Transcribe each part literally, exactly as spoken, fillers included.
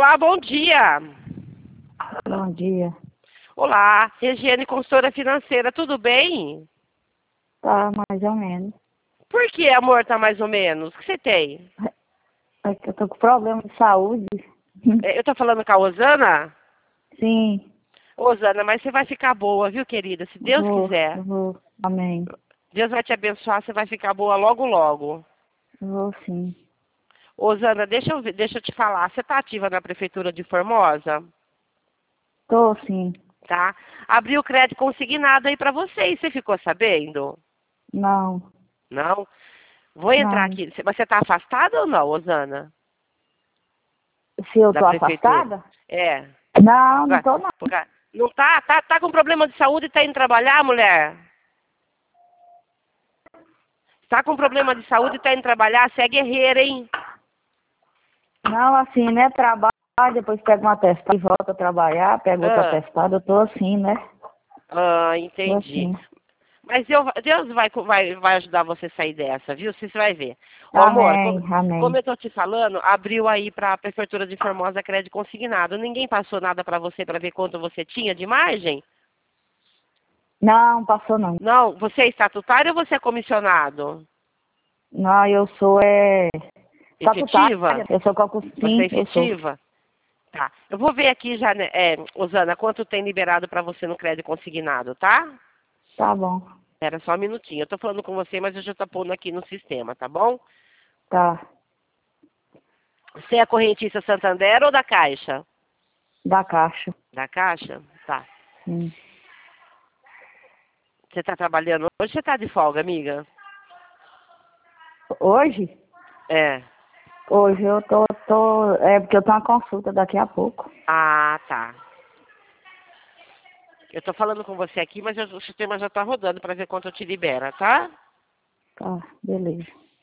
Olá, bom dia. Bom dia. Olá, Regiane, consultora financeira, tudo bem? Tá, mais ou menos. Por que, amor, tá mais ou menos? O que você tem? É que eu tô com problema de saúde. É, Eu tô falando com a Osana? Sim, Osana, mas você vai ficar boa, viu, querida? Se Deus vou, quiser. vou. Amém. Deus vai te abençoar, você vai ficar boa logo, logo. Vou sim. Osana, deixa eu, ver- deixa eu te falar. Você tá ativa na Prefeitura de Formosa? Tô sim. Tá? Abriu o crédito consignado aí pra você, e você ficou sabendo? Não, Não? Vou entrar não. aqui. Você tá afastada ou não, Osana? Se eu Da tô Prefeitura? afastada? É. Não, não Vai, tô não. por ca- Não tá? Tá, tá com problema de saúde e tá indo trabalhar, mulher? Tá com problema de saúde e tá indo trabalhar? Você é guerreira, hein? Não, assim, né? Trabalho, depois pego um atestado e volto a trabalhar, pego outro Ah, atestado, eu tô assim, né? ah, Tô entendi. assim. Mas Deus, Deus vai, vai, vai ajudar você a sair dessa, viu? Você vai ver. Ô, amor, como, Amém, como amém. eu tô te falando, abriu aí pra Prefeitura de Formosa crédito consignado. Ninguém passou nada pra você pra ver quanto você tinha de margem? Não, passou não. Não? Você é estatutário ou você é comissionado? Não, eu sou, é... Estatutária. Efetiva? Eu sou concurso, Você é sim, eu sou. efetiva? Tá. Eu vou ver aqui já, né, é, Osana, quanto tem liberado para você no crédito consignado, tá? Tá bom. Espera só um minutinho. Eu tô falando com você, mas eu já tô pondo aqui no sistema, tá bom? Tá. Você é correntista Santander ou da Caixa? Da caixa. Da Caixa? Tá. Sim. Você tá trabalhando hoje ou você tá de folga, amiga? Hoje? É. Hoje eu tô, tô. É porque eu tenho uma consulta daqui a pouco. Ah, tá. Eu tô falando com você aqui, mas o sistema já tá rodando para ver quanto eu te libera, tá? Tá, beleza.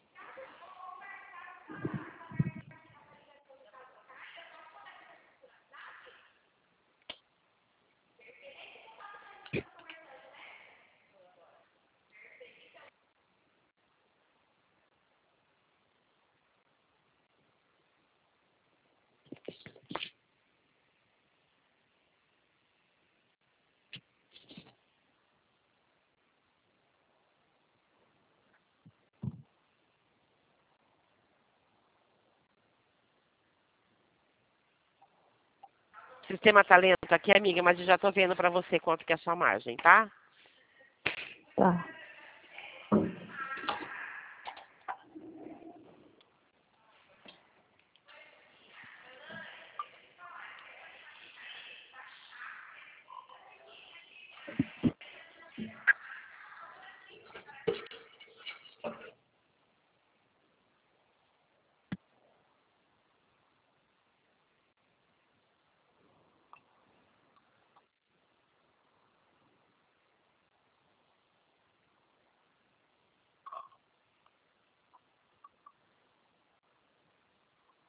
O sistema tá lento aqui, amiga, mas eu já tô vendo para você quanto que é a sua margem, tá? Tá.